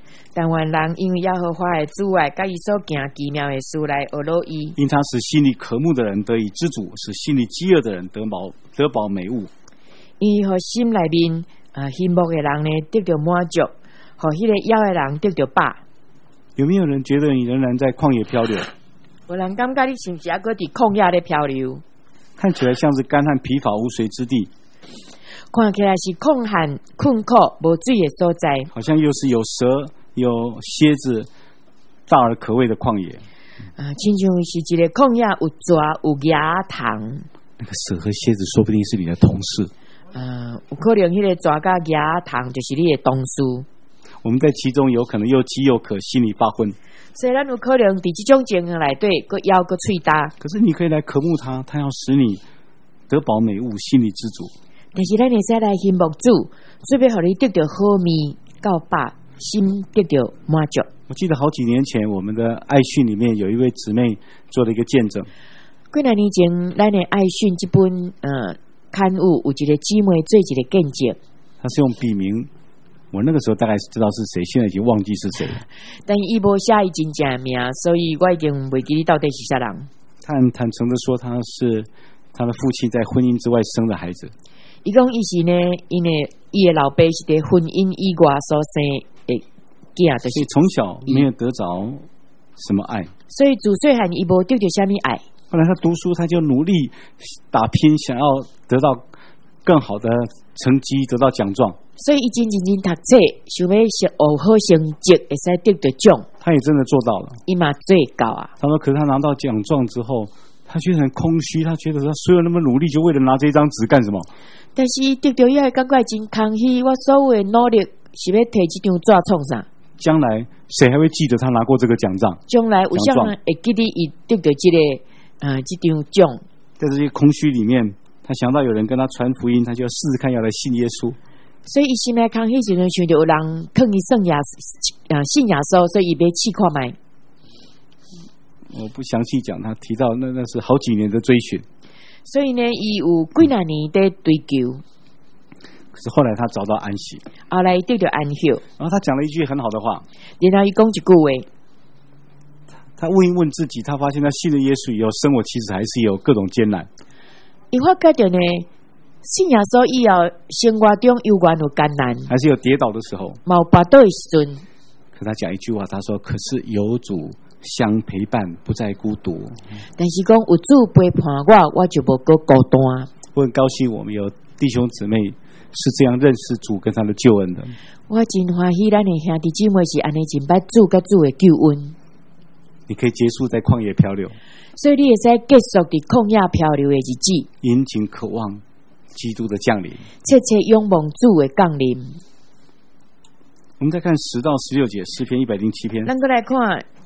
但愿人因为耶和华的主爱，甲伊所行奇妙的事来学乐意。 因他使心里渴慕的人得以知足，使心里饥饿的人得饱美物。 因互心内面羡慕的人呢，得到满足；互迄个枵的人得到饱。 有没有人觉得你仍然在旷野漂流？ 有人感觉你是不是还搁伫旷野咧漂流？ 看起来像是干旱疲乏无水之地， 看起来是空旱困苦无水的所在， 好像又是有蛇有蝎子大而可畏的旷野。 亲像是一个旷野，有蛇有牙虫。 那个蛇和蝎子说不定是你的同事。 有可能迄个蛇甲牙虫就是你的同事。 我们在其中有可能又饥又渴，心里发昏。 所以咱有可能伫这种情形内底，搁枵搁喙焦。 可是你可以来渴慕他，他要使你得饱美物，心里知足。 但是咱会使来羡慕主，准备互你得到好味到饱，心得到满足。 我记得好几年前，我们的爱训里面有一位姊妹做了一个见证。 几两年前，咱的爱训这本刊物有一个姊妹做一个见证。 她是用笔名。我那个时候大概知道是谁，现在已经忘记是谁了。 但伊无写伊真正的名，所以我已经袂记你到底是啥人。 他很坦诚的说，他是他的父亲在婚姻之外生的孩子。 伊讲伊是呢，伊的老爸是在婚姻以外所生的囝，就是从小没有得着什么爱， 所以自细汉伊无得到什么爱。 后来他读书，他就努力打拼，想要得到更好的成绩，得到奖状。 所以伊真认真读册，想要学好成绩，会使得到奖。 他也真的做到了， 伊嘛做到啊。 他说：“可是他拿到奖状之后，他觉得很空虚，他觉得他所有那么努力，就为了拿这张纸干什么？” 但是得到以后，感觉真空虚。我所有的努力是要摕这张纸创啥？ 将来谁还会记得他拿过这个奖状？ 将来有啥人会记得伊得到这张奖？ 在这些空虚里面，他想到有人跟他传福音，他就要试试看要来信耶稣。 所以伊心内空虚时阵，想着有人劝伊信耶稣，所以伊要试看卖。 我不详细讲，他提到那是好几年的追寻。 所以呢，伊有几两年在追求。 可是后来他找到安息， 后来得到安息。 然后他讲了一句很好的话， 然后伊讲一句话， 他问一问自己，他发现他信了耶稣以后，生活其实还是有各种艰难。 伊发觉到呢，信耶稣以后，生活中有关有艰难， 还是有跌倒的时候， 冇跌倒的时阵。 可他讲一句话，他说：“可是有主相陪伴，不再孤独。” 但是讲有主陪伴我就无够孤单。 我很高兴，我们有弟兄姊妹是这样认识主跟他的救恩的。 我真欢喜，咱的兄弟姊妹是安尼真捌主甲主的救恩。 你可以结束在旷野漂流， 所以你会使结束伫旷野漂流的日子， 殷勤渴望基督的降临， 切切仰望主的降临。 我们再看10到16节，诗篇107篇。 咱过来看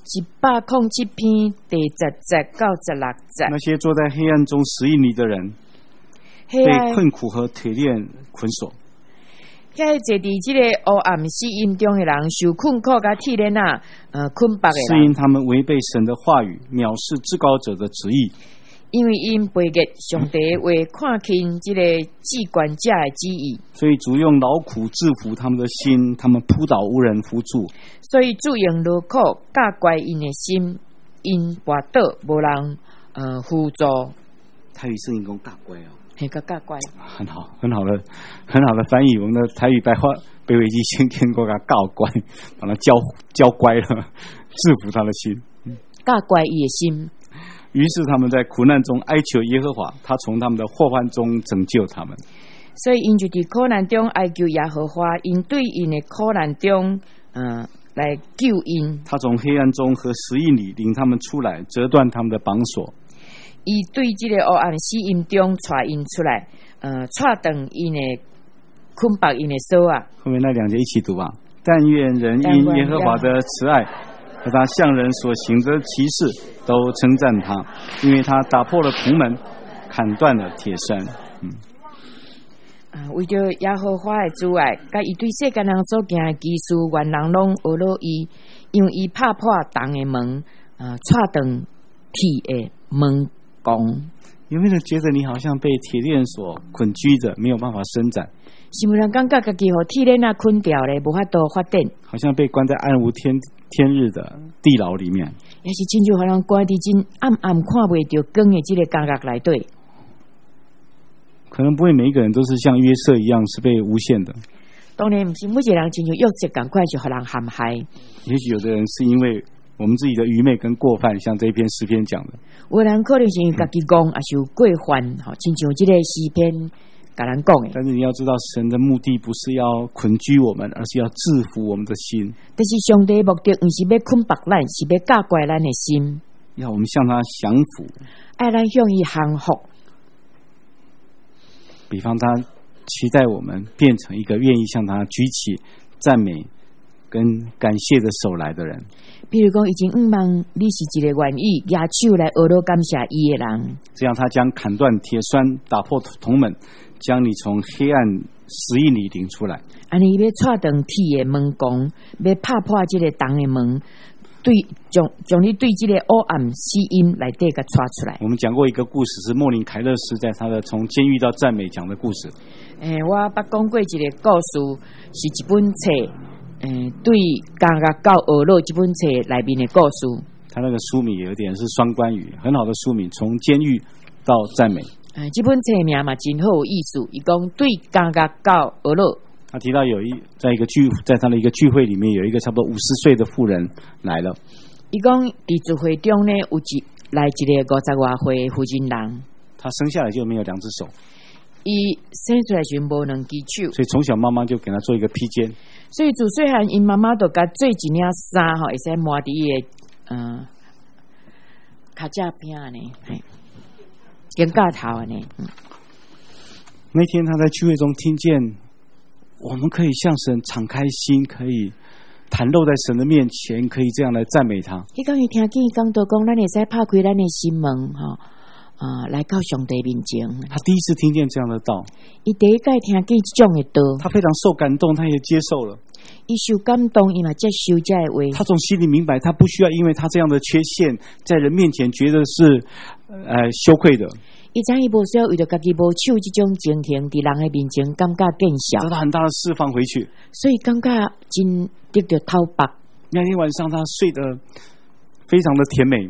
107篇第10节到16节。 那些坐在黑暗中死荫里的人，被困苦和铁链捆锁。 遐坐伫这个黑暗死荫中的人，受困苦甲铁链捆绑的人， 是因他们违背神的话语，藐视至高者的旨意。 因为因背逆上帝话，看轻这个至管者的旨意， 所以主用劳苦制服他们的心，他们扑倒无人扶助。 所以主用劳苦教乖因的心，因滑倒无人扶助。 台语圣经讲教乖哦， 那个教乖， 很好，很好的翻译。我们的台语白话北纬记先听过个教乖，把他教乖了，制服他的心， 教乖伊的心。 于是他们在苦难中哀求耶和华，他从他们的祸患中拯救他们。 所以因就伫苦难中哀求耶和华，因对因的苦难中来救因。 他从黑暗中和死荫里领他们出来，折断他们的绑索。 伊对这个黑暗死荫中带因出来，踹断因的捆绑因的锁啊。 后面那2节一起读吧。但愿人因耶和华的慈爱和他向人所行的奇事都称赞他，因为他打破了铜门，砍断了铁山。 为着耶和华的主爱，甲伊对世间人所行的奇事，愿人拢学乐意，因为伊拍破铜的门，踹断铁的门弓。 有没有觉得你好像被铁链所捆拘着，没有办法伸展？ 是有人感觉家己互铁链啊困掉咧，无法度发展， 好像被关在暗无天日的地牢里面， 也是亲像互人关伫真暗暗看袂着光的这个感觉内底。 可能不会每一个人都是像约瑟一样是被诬陷的， 当然，不是每一个人亲像约瑟赶快就互人陷害。 也许有的人是因为我们自己的愚昧跟过犯，像这一篇诗篇讲的， 有人可能是因为家己讲，也是有过犯，亲像这个诗篇甲人讲的。 但是你要知道，神的目的不是要捆拘我们，而是要制服我们的心。 但是上帝的目的不是要捆绑咱，是要教乖咱的心， 要我们向他降服， 爱咱向伊降服。 比方他期待我们变成一个愿意向他举起赞美跟感谢的手来的人。 比如讲，已经望你是一个愿意举手来阿罗感谢伊的人。 这样他将砍断铁栓，打破铜门，将你从黑暗死印里领出来。 安尼要踹断铁的门弓，要拍破这个铜的门，对将你对这个黑暗死印内底给抓出来。 我们讲过一个故事，是莫林凯勒斯在他的从监狱到赞美讲的故事。 我捌讲过一个故事，是一本册，对感觉到俄罗这本册内面的故事。 他那个书名有点是双关语，很好的书名，从监狱到赞美。 这本册名嘛真好有意思，伊讲对感觉到俄罗。 他提到在他的一个聚会里面，有一个差不多50岁的妇人来了。 伊讲伫聚会中呢，来一个50多岁的妇人人， 他生下来就没有2只手， 伊生出来就无2只手， 所以从小妈妈就给他做一个披肩。 所以自细汉，因妈妈就甲做一领衫吼，会使抹伫伊的脚架边呢，肩胛头呢。 那天他在聚会中听见，我们可以向神敞开心，可以袒露在神的面前，可以这样来赞美他。 伊讲伊听见讲到讲，咱会使拍开咱的心门来到上帝面前。 他第一次听见这样的道， 伊第一次听见这种的道， 他非常受感动，他也接受了。 伊受感动，伊嘛接受这的话。 他从心里明白，他不需要因为他这样的缺陷，在人面前觉得是羞愧的。 伊知伊无需要为着家己无手这种情形，伫人的面前感觉见笑， 得到很大的释放回去， 所以感觉真得到讨白。 那天晚上他睡得非常的甜美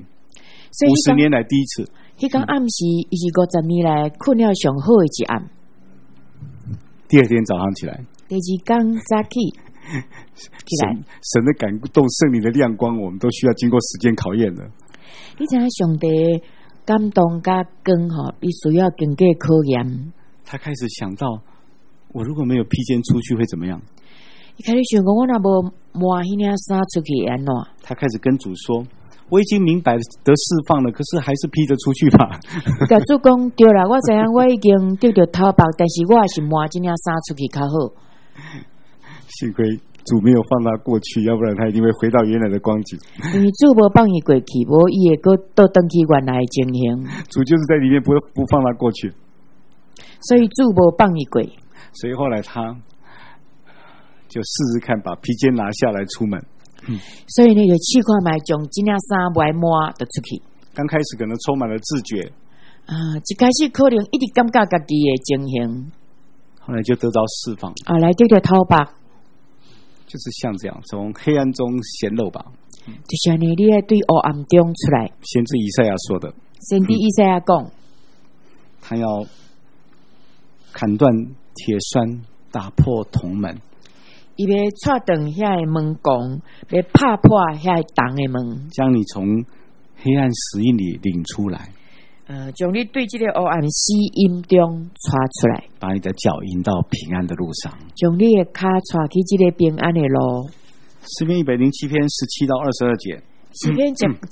，50年来第一次。 迄天暗时，伊是50年来困了上好的一暗。 第二天早上起来， 第二天早起来， 神的感动、圣灵的亮光，我们都需要经过时间考验的。 你知影上帝感动甲光你需要经过考验。 他开始想到，我如果没有披肩出去会怎么样？ 伊开始想讲，我若无抹迄领衫出去安怎？ 他开始跟主说，我已经明白得释放了，可是还是披着出去吧。 甲主讲对啦，我知影我已经得到讨白，但是我还是抹这领衫出去较好。 幸亏主没有放他过去，要不然他一定会回到原来的光景。 因为主无放伊过去，无伊会搁倒转去原来的情形。 主就是在里面不放他过去， 所以主无放伊过。 所以后来他就试试看，把披肩拿下来出门。 所以呢，就试看卖将这领衫歪抹就出去。 刚开始可能充满了自觉， 一开始可能一直感觉家己的情形， 后来就得到释放。 来得到讨白。 就是像这样，从黑暗中显露吧。 就是你要对黑暗中出来。 先知以赛亚说的。 先知以赛亚讲， 他要砍断铁栓，打破铜门。 伊要踹断遐个门弓，要拍破遐个铜的门， 将你从黑暗死荫里领出来。 将你对这个黑暗死荫中抓出来， 把你的脚引到平安的路上， 将你的脚抓去这个平安的路。 诗篇107篇17到22节。 诗篇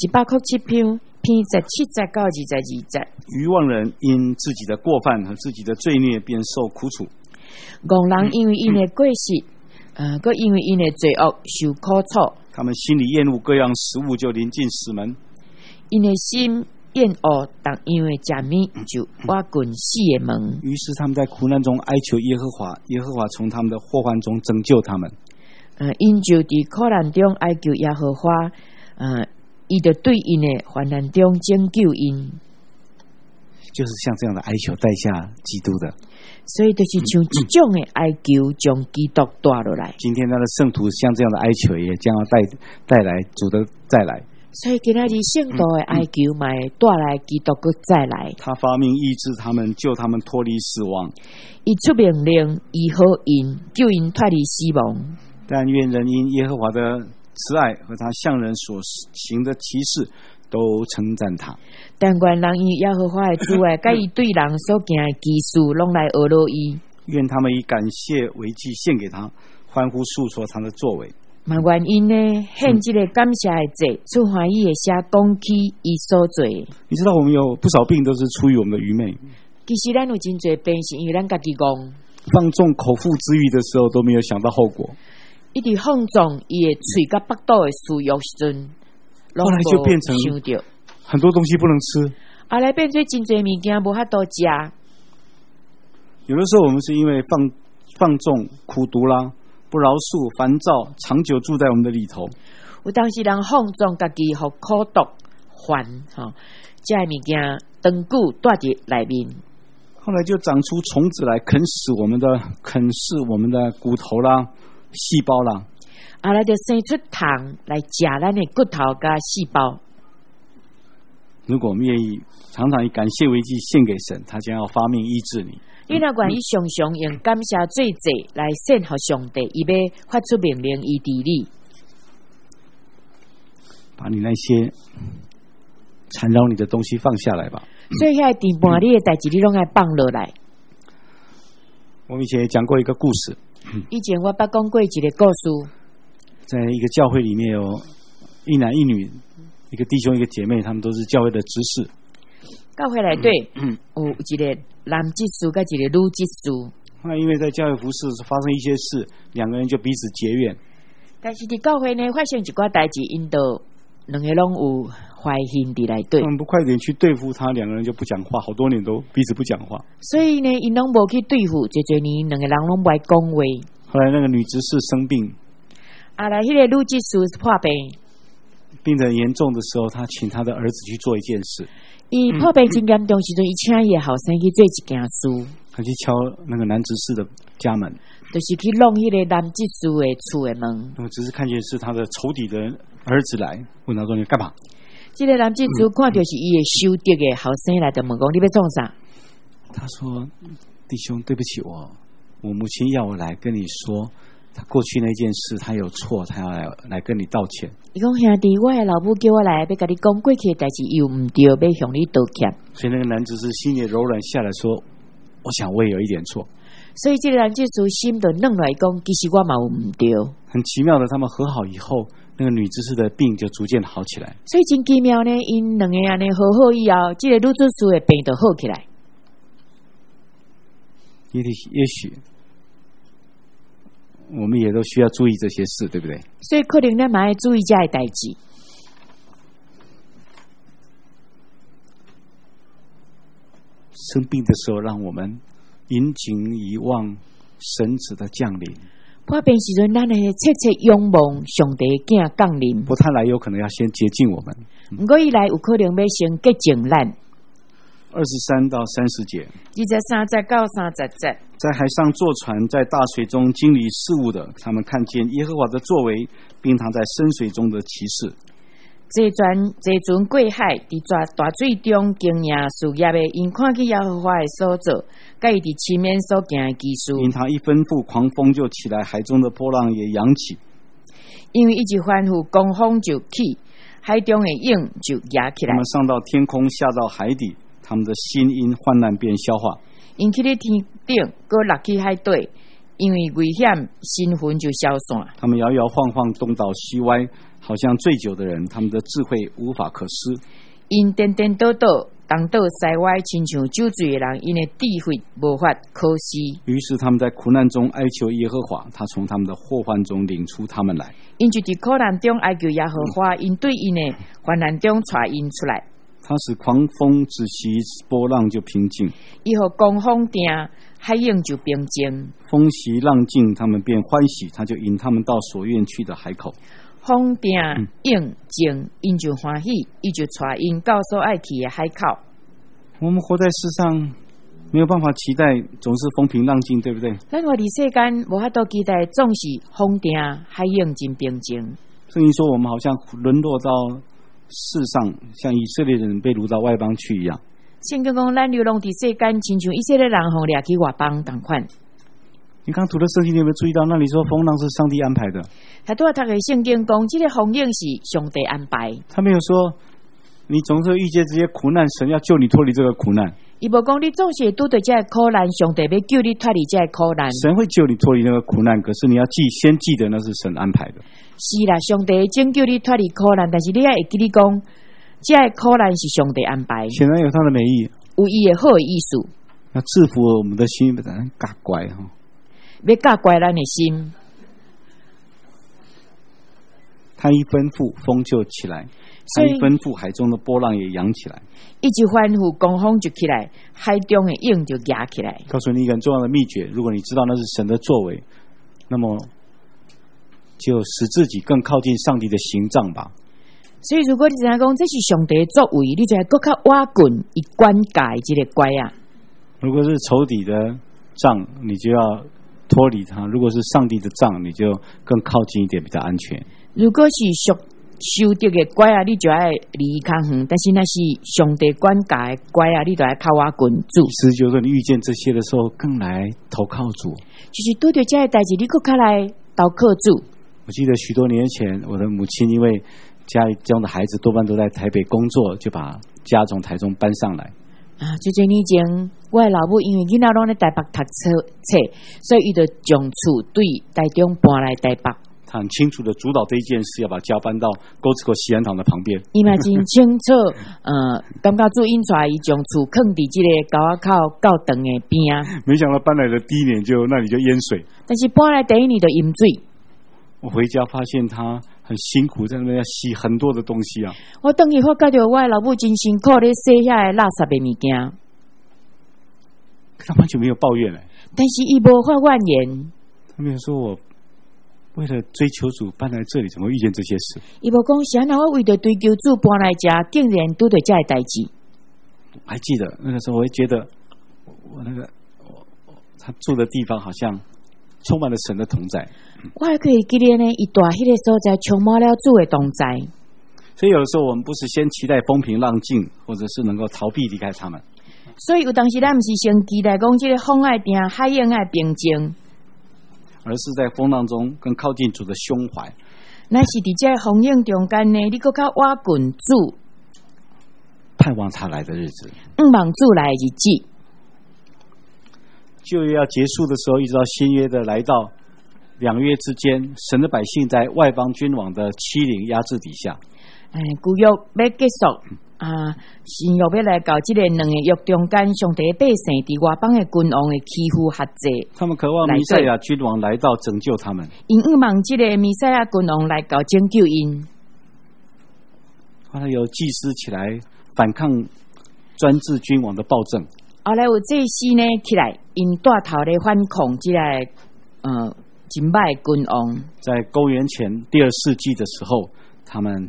107篇17到22节。 愚妄人因自己的过犯和自己的罪孽便受苦楚， 戆人因为因的过失，佮因为因的罪恶受苦楚。 他们心里厌恶各样食物，就临近死门。 因的心厌恶当因为食物就挖滚死的门。 于是他们在苦难中哀求耶和华，耶和华从他们的祸患中拯救他们。 因就伫苦难中哀求耶和华，伊就对因的患难中拯救因。 就是像这样的哀求带下基督的。 所以就是像这种的哀求，将基督带落来。 今天他的圣徒像这样的哀求，也将要带来主的再来。 所以今仔日圣徒的哀求，嘛会带来基督个再来。 他发命医治他们，救他们脱离死亡。 伊出命令医好因，救因脱离死亡。 但愿人因耶和华的慈爱和他向人所行的奇事，都称赞他。 但愿人以耶和华的慈爱，甲伊对人所行的奇事，拢来学乐伊。 愿他们以感谢为祭献给他，欢呼述说他的作为。 嘛愿因呢献这个感谢的祭，出欢喜的写讲起伊所做。 你知道我们有不少病都是出于我们的愚昧。 其实咱有真侪病是因为咱家己讲， 放纵口腹之欲的时候都没有想到后果。 一直放纵伊的嘴甲腹肚的私欲时阵， 后来就变成想到很多东西不能吃。 后来变做真侪物件无法度食。 有的时候我们是因为放纵、苦毒啦、不饶恕、烦躁，长久住在我们的里头。 有当时人放纵家己，互苦毒烦这物件长久带伫内面， 后来就长出虫子来啃噬我们的骨头啦、细胞啦。 后来就生出虫来食咱的骨头甲细胞。 如果我们愿意常常以感谢为祭献给神，他将要发命医治你。 你若愿意常常用感谢做祭来献给上帝，伊要发出命令医治你， 把你那些缠绕你的东西放下来吧。 所以遐地盘你的代志，你拢爱放落来。 我们以前也讲过一个故事， 以前我捌讲过一个故事， 在一个教会里面有一男一女，一个弟兄一个姐妹，他们都是教会的执事。 教会内底有一个男执事跟一个女执事。 那因为在教会服侍发生一些事，两个人就彼此结怨。 但是伫教会呢发生一寡代志，因都两个拢有怀恨伫内底。 他们不快点去对付他，两个人就不讲话，好多年都彼此不讲话。 所以呢，因拢无去对付，这年两个人拢不爱讲话。 后来那个女执事生病， 后来迄个女执事破病， 病得很严重的时候，他请他的儿子去做一件事。 伊破病真严重时阵，伊请伊的后生去做一件事。 他去敲那个男执事的家门， 就是去弄迄个男执事的厝的门。 只是看见是他的仇敌的儿子来，问他说你干嘛？ 这个男执事看到是伊的仇敌的后生来，就问讲你要创啥？ 他说：弟兄，对不起，我母亲要我来跟你说，他过去那件事他有错，他要来跟你道歉。 伊讲兄弟，我的老母叫我来，要跟你讲过去的代志又唔对，要向你道歉。 所以那个男执事心里柔软下来说：我想我也有一点错。 所以这个男执事心就软来讲，其实我嘛有唔对。 很奇妙的，他们和好以后，那个女执事的病就逐渐好起来。 所以真奇妙呢，因两个安尼和好以后，这个女执事的病就好起来。 也许我们也都需要注意这些事，对不对？ 所以可能咱嘛要注意这些代志。 生病的时候，让我们引颈以望神子的降临。 破病时阵，咱会切切仰望上帝的降临。 不，他来有可能要先洁净我们。 不过伊来有可能要先洁净咱。 23到30节 ，23节到30节， 在海上坐船，在大水中经理事务的，他们看见耶和华的作为，并他在深水中的奇事。 坐船过海，伫大水中经营事业的，因看见耶和华的所做，甲伊伫前面所行的奇事。 因他一吩咐，狂风就起来，海中的波浪也扬起。 因为一直吩咐，狂风就起，海中的影就压起来。 他们上到天空，下到海底。他们的心因患难变消化， 因去咧天顶，搁落去海底，因为危险，心魂就消散。 他们摇摇晃晃，东倒西歪，好像醉酒的人。他们的智慧无法可施， 因颠颠倒倒，东倒西歪，亲像酒醉的人。因的智慧无法可施。 于是他们在苦难中哀求耶和华，他从他们的祸患中领出他们来。 因就伫苦难中哀求耶和华，因对因的患难中带因出来。 他使狂风止息，波浪就平静； 以后狂风定，海影就平静。 风息浪静，他们便欢喜，他就引他们到所愿去的海口。 风定影静，因就欢喜，伊就带因到所爱去的海口。 我们活在世上，没有办法期待总是风平浪静，对不对？ 咱活伫世间，无法度期待总是风定海洋真平静。 圣经说，我们好像沦落到世上，像以色列人被掳到外邦去一样。 圣经讲，咱流浪伫世间，亲像以色列人互掠去外邦同款。 你刚读的圣经，你有没有注意到那里说风浪是上帝安排的？ 他拄啊读的圣经讲，这个风景是上帝安排。 他没有说你总是遇见这些苦难，神要救你脱离这个苦难。 伊无讲你总是拄到这个苦难，上帝要救你脱离这个苦难。 神会救你脱离那个苦难，可是你要先记得那是神安排的。 是啦，上帝拯救你脱离苦难，但是你也会记得讲，这个苦难是上帝安排， 显然有他的美意， 有伊的好的意思。 要制服我们的心，不然嘎乖哈。 要教乖咱的心。 他一吩咐，风就起来；他一吩咐，海中的波浪也扬起来。 一直吩咐，狂风就起来，海中的影就压起来。 告诉你一个很重要的秘诀：如果你知道那是神的作为，那么就使自己更靠近上帝的形状吧。 所以，如果你知影讲这是上帝的作为，你就要更较挖滚以管教这个乖啊。 如果是仇敌的杖，你就要脱离它；如果是上帝的杖，你就更靠近一点，比较安全。 如果是受敌的乖啊，你就要离较远；但是那是上帝管教的乖啊，你就要靠我滚住。 意思就是说，你遇见这些的时候，更来投靠主。 就是拄着这些代志，你更较来投靠主。 我记得许多年前，我的母亲因为家里中的孩子多半都在台北工作，就把家从台中搬上来。 最多年前，我的老母因为囡仔拢在台北读册，所以伊就将厝对台中搬来台北。 他很清楚的主导这一件事，要把家搬到沟子口西安堂的旁边。 伊嘛真清楚，感觉主因出来，伊将厝放伫这个高仔口教堂的边啊。 没想到搬来的第一年那里就淹水， 但是搬来第一年就淹水。 我回家发现他很辛苦，在那边要洗很多的东西啊。 我等于发觉到我的老母真辛苦咧洗遐个垃圾的物件， 他完全没有抱怨但是伊无发怨言。 他没有说我为了追求主搬来这里，怎么遇见这些事？ 伊无讲啥，那我为了追求主搬来家，竟然拄着这个代志。 我还记得那个时候，我会觉得我他住的地方好像充满了神的同在。 我还可以记得呢，伊住迄个所在充满了主的同在。 所以有的时候我们不是先期待风平浪静，或者是能够逃避离开他们。 所以有当时咱不是先期待讲这个风爱定，海洋爱平静， 而是在风浪中更靠近主的胸怀。 那是伫这风影中间呢，你更较挖滚主， 盼望他来的日子， 望主来的日子。 旧约要结束的时候，一直到新约的来到2约之间，神的百姓在外邦君王的欺凌压制底下。 旧约要结束新约要来到这个2个约中间，上帝的百姓伫外邦的君王的欺负压制， 他们渴望弥赛亚君王来到拯救他们， 因望这个弥赛亚君王来到拯救因。 后来有祭司起来反抗专制君王的暴政。 后来有祭司呢起来，因带头咧反抗这个真歹的君王。 在公元前第2世纪的时候，他们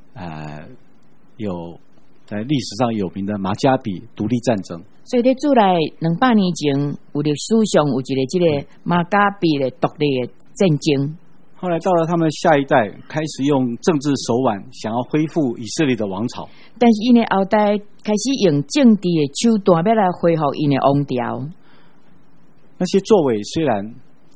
有在历史上有名的马加比独立战争。 所以在主来200年前，有历史上有一个这个马加比的独立的战争。 后来到了他们下一代，开始用政治手腕想要恢复以色列的王朝， 但是因的后代开始用政治的手段要来恢复因的王朝。 那些作为虽然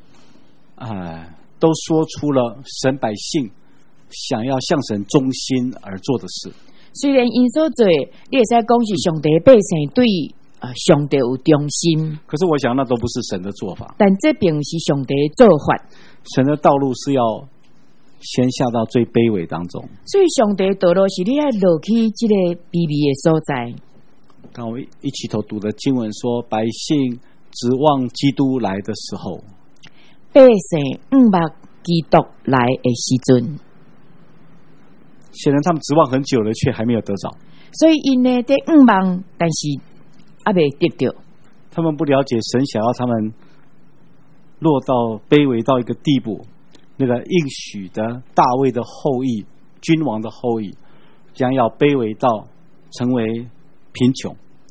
都说出了神百姓想要向神忠心而做的事。 虽然因所做，你会使讲是上帝的百姓对上帝有忠心， 可是我想那都不是神的做法。 但这并不是上帝的做法。 神的道路是要先下到最卑微当中， 所以上帝的道路是你要落去这个卑微的所在。 当我一起头读的经文说，百姓指望基督来的时候， 百姓望基督来的时阵， 显然他们指望很久了，却还没有得着。 所以因呢在望，但是还没得到。 他们不了解神想要他们落到卑微到一个地步，那个应许的大卫的后裔，君王的后裔，将要卑微到成为贫穷。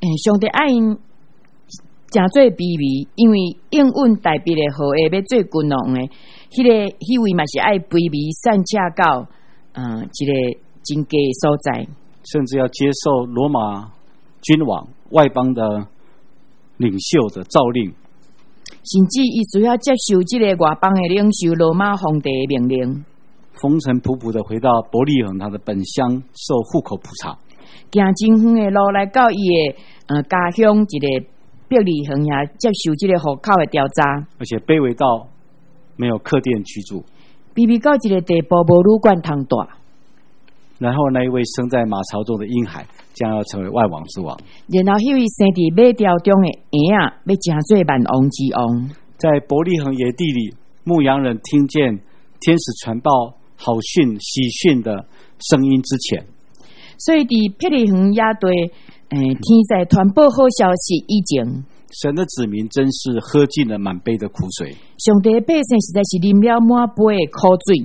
上帝爱因诚做卑微，因为应允代表的好诶要做君王诶，迄位嘛是爱卑微散车到一个真低诶所在， 甚至要接受罗马君王外邦的领袖的诏令， 甚至伊需要接受这个外邦的领袖罗马皇帝的命令， 风尘仆仆的回到伯利恒他的本乡受户口普查， 行真远的路来到伊的家乡一个伯利恒遐接受这个户口的调查， 而且卑微到没有客店居住， 卑微到一个地步无旅馆通住。 然后那一位生在马槽中的婴孩将要成为万王之王， 然后迄位生伫马槽中的婴儿要成做万王之王。 在伯利恒野地里，牧羊人听见天使传报好讯喜讯的声音之前， 所以伫伯利恒野地天在传播好消息以前， 神的子民真是喝尽了满杯的苦水， 上帝的百姓实在是啉了满杯的苦水。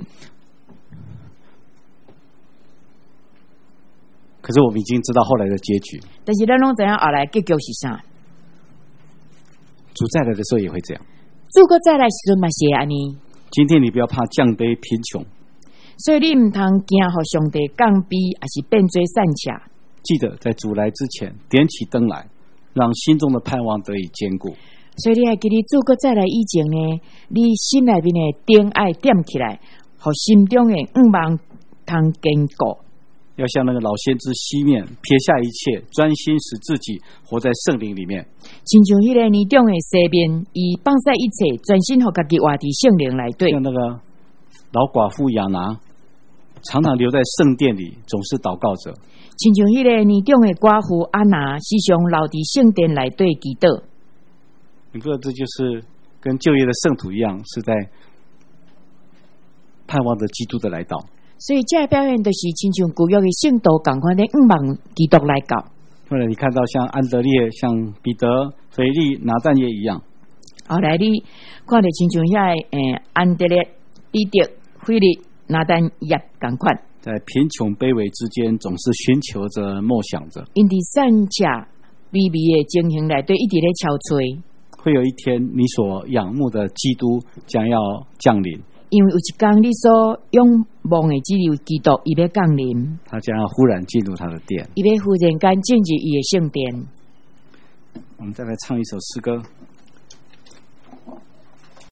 可是我们已经知道后来的结局， 但是咱拢知影后来结局是啥？ 主再来的时候也会这样。 主国再来时阵嘛是安尼。 今天你不要怕降卑贫穷， 所以你唔通惊互上帝降卑，还是变做散车。 记得在主来之前点起灯来，让心中的盼望得以坚固。 所以你还记得主国再来以前呢，你心内面的灯爱点起来，互心中的望通坚固。 要像那个老先知西面，撇下一切，专心使自己活在圣灵里面。 亲像迄个年中的西面，伊放下一切，专心互家己活伫圣灵内底。 像那个老寡妇亚拿，常常留在圣殿里，总是祷告着。 亲像迄个年中的寡妇安娜，时常留伫圣殿内底祈祷。 你不知道这就是跟旧约的圣徒一样，是在盼望着基督的来到。 所以这表现就是亲像旧约的圣徒同款的望基督来到。 后来你看到像安德烈、像彼得、腓利、拿但业一样。 后来你看到亲像遐安德烈、彼得、腓利、拿但业同款， 在贫穷卑微之间，总是寻求着、梦想着。 因伫散车微微的情形内底，一直咧憔悴。 会有一天，你所仰慕的基督将要降临。 因为有一天你所仰望的只有基督，伊要降临， 他将要忽然进入他的殿， 伊要忽然间进入伊的圣殿。 我们再来唱一首诗歌。